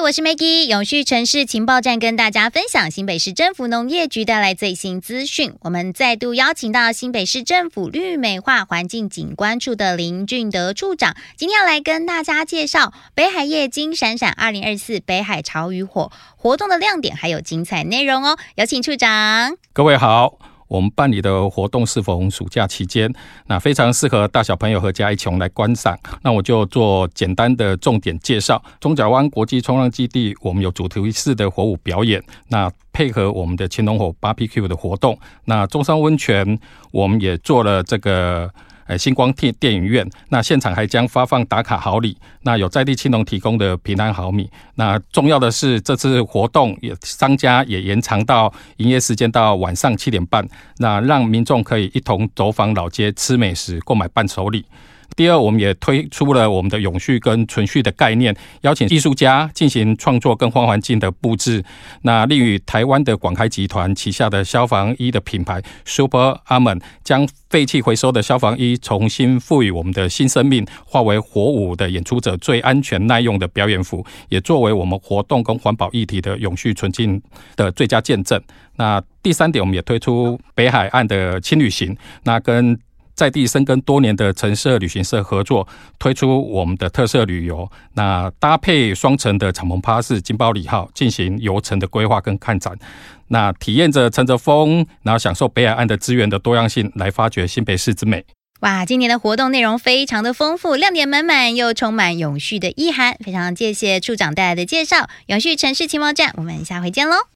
我是 Maggie， 永续城市情报站跟大家分享新北市政府农业局带来最新资讯。我们再度邀请到新北市政府绿美化环境景观处的林俊德处长，今天要来跟大家介绍北海夜金闪闪2024北海潮与火活动的亮点还有精彩内容哦。有请处长。 各位好，我们办理的活动适逢暑假期间，那非常适合大小朋友和家一起来观赏。那我就做简单的重点介绍。中角湾国际冲浪基地，我们有主题式的火舞表演，那配合我们的青龙火 BBQ 的活动。那中山温泉，我们也做了这个星光电影院，那现场还将发放打卡好礼，那有在地青农提供的平安好米。那重要的是，这次活动商家也延长到营业时间到晚上7点半，那让民众可以一同走访老街吃美食，购买伴手礼。第二，我们也推出了我们的永续跟存续的概念，邀请艺术家进行创作跟环境的布置。那例如台湾的广开集团旗下的消防衣的品牌 Super Armor 将废弃回收的消防衣重新赋予我们的新生命，化为火舞的演出者最安全耐用的表演服，也作为我们活动跟环保议题的永续纯净的最佳见证。那第三点，我们也推出北海岸的轻旅行，那跟在地深耕多年的城社旅行社合作，推出我们的特色旅游，那搭配双层的敞篷巴士金包里号进行游程的规划跟看展，那体验着乘着风，然后享受北海岸的资源的多样性，来发掘新北市之美。 哇，今年的活动内容非常的丰富，亮点满满，又充满永续的意涵。非常谢谢处长带来的介绍，永续城市情报站，我们下回见喽。